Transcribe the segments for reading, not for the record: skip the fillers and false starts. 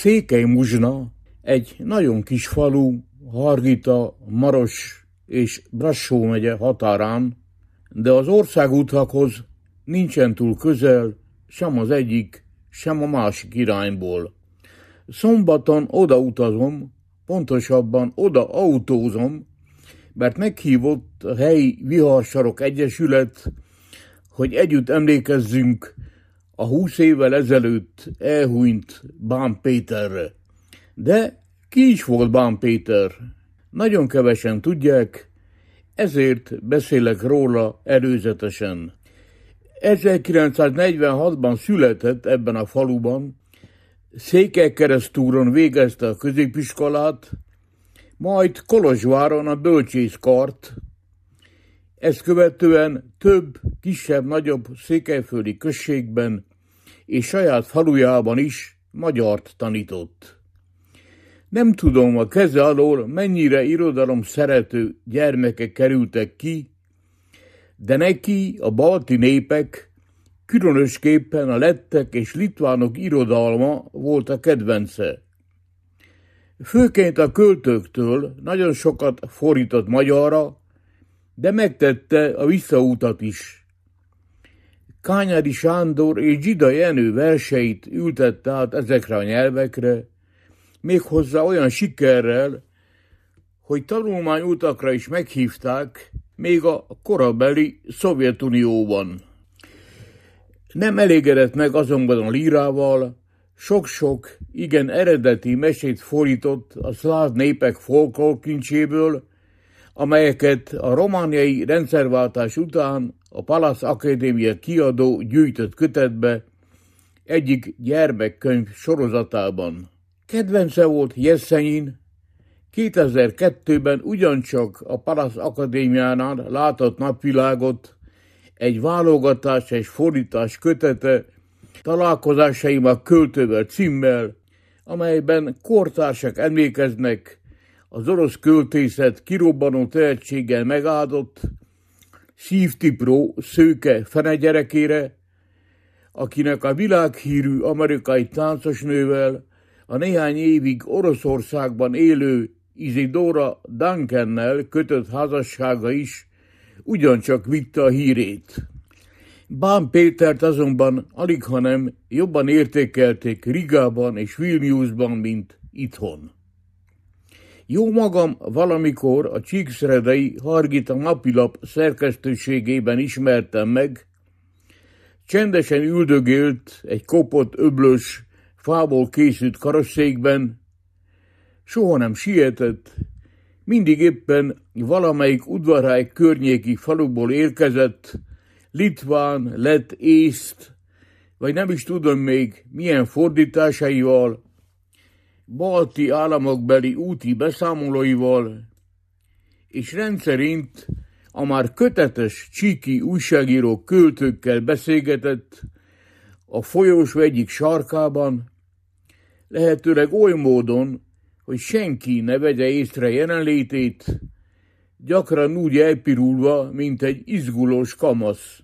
Székely-Muzsna egy nagyon kis falu, Hargita, Maros és Brassó megye határán, de az országúthakhoz nincsen túl közel, sem az egyik, sem a másik irányból. Szombaton oda utazom, pontosabban oda autózom, mert meghívott a helyi Viharsarok Egyesület, hogy együtt emlékezzünk a 20 évvel ezelőtt elhunyt Bán Péterre. De ki is volt Bán Péter? Nagyon kevesen tudják, ezért beszélek róla előzetesen. 1946-ban született ebben a faluban, Székelykeresztúron végezte a középiskolát, majd Kolozsváron a bölcsészkart, ezt követően több kisebb-nagyobb székelyföldi községben és saját falujában is magyart tanított. Nem tudom, a keze alól mennyire irodalom szerető gyermekek kerültek ki, de neki a balti népek, különösképpen a lettek és litvánok irodalma volt a kedvence. Főként a költőktől nagyon sokat fordított magyarra, de megtette a visszautat is. Kányádi Sándor és Zsida Jenő verseit ültette át ezekre a nyelvekre, méghozzá olyan sikerrel, hogy tanulmányutakra is meghívták, még a korabeli Szovjetunióban. Nem elégedett meg azonban a lírával, sok-sok igen eredeti mesét fordított a szláv népek folklórkincséből, amelyeket a romániai rendszerváltás után a Palasz Akadémia kiadó gyűjtött kötetbe egyik gyermekkönyv sorozatában. Kedvence volt Jesszenyin, 2002-ben ugyancsak a Palasz Akadémiánál látott napvilágot egy válogatás és fordítás kötete Találkozásaim a költővel címmel, amelyben kortársak emlékeznek az orosz költészet kirobbanó tehetséggel megáldott szívtipró szőke fenegyerekére, akinek a világhírű amerikai táncosnővel a néhány évig Oroszországban élő Isidora Duncannel kötött házassága is ugyancsak vitte a hírét. Bán Pétert azonban alighanem jobban értékelték Rigában és Vilniusban, mint itthon. Jó magam valamikor a csíkszeredai Hargita napilap szerkesztőségében ismertem meg, csendesen üldögélt egy kopott öblös, fából készült karosszékben, soha nem sietett, mindig éppen valamelyik udvarhály környéki faluból érkezett, litván, lett, észt, vagy nem is tudom még milyen fordításaival, balti államokbeli úti beszámolóival, és rendszerint a már kötetes csíki újságíró költőkkel beszélgetett a folyós egyik sarkában, lehetőleg oly módon, hogy senki ne vegye észre jelenlétét, gyakran úgy elpirulva, mint egy izgulós kamasz.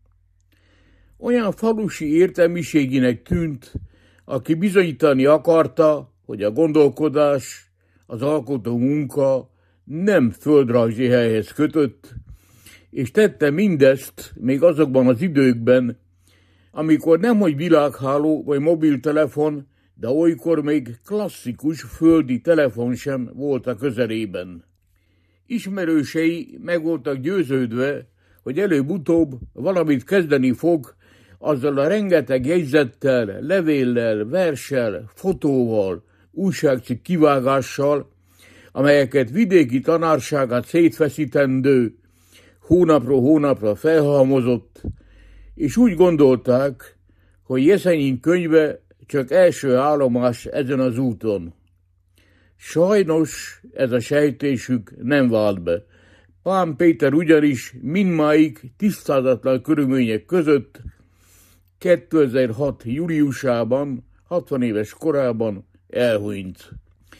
Olyan falusi értelmiséginek tűnt, aki bizonyítani akarta, hogy a gondolkodás, az alkotó munka nem földrajzi helyhez kötött, és tette mindezt még azokban az időkben, amikor nemhogy világháló vagy mobiltelefon, de olykor még klasszikus földi telefon sem volt a közelében. Ismerősei meg voltak győződve, hogy előbb-utóbb valamit kezdeni fog azzal a rengeteg jegyzettel, levéllel, verssel, fotóval, újságcikk kivágással, amelyeket vidéki tanárságát szétfeszítendő, hónapról hónapra felhalmozott, és úgy gondolták, hogy Jeszenyin könyve csak első állomás ezen az úton. Sajnos ez a sejtésük nem vált be. Bán Péter ugyanis mindmáig tisztázatlan körülmények között 2006. júliusában, 60 éves korában elhunyt.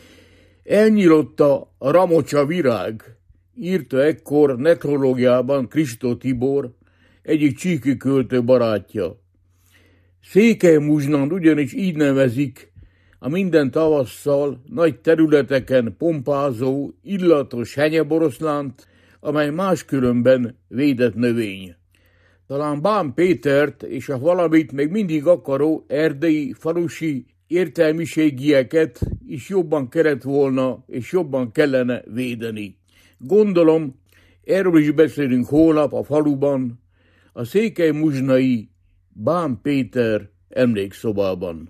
Elnyílotta a Ramocsa virág, írta ekkor nekrológiában Kristó Tibor, egyik csíki költő barátja. Székely-Muzsnán ugyanis így nevezik a minden tavasszal nagy területeken pompázó, illatos henyeboroszlánt, amely máskülönben védett növény. Talán Bán Pétert és a valamit még mindig akaró erdei, falusi értelmiségieket is jobban kellett volna és jobban kellene védeni. Gondolom, erről is beszélünk holnap a faluban, a székelymuzsnai Bán Péter emlékszobában.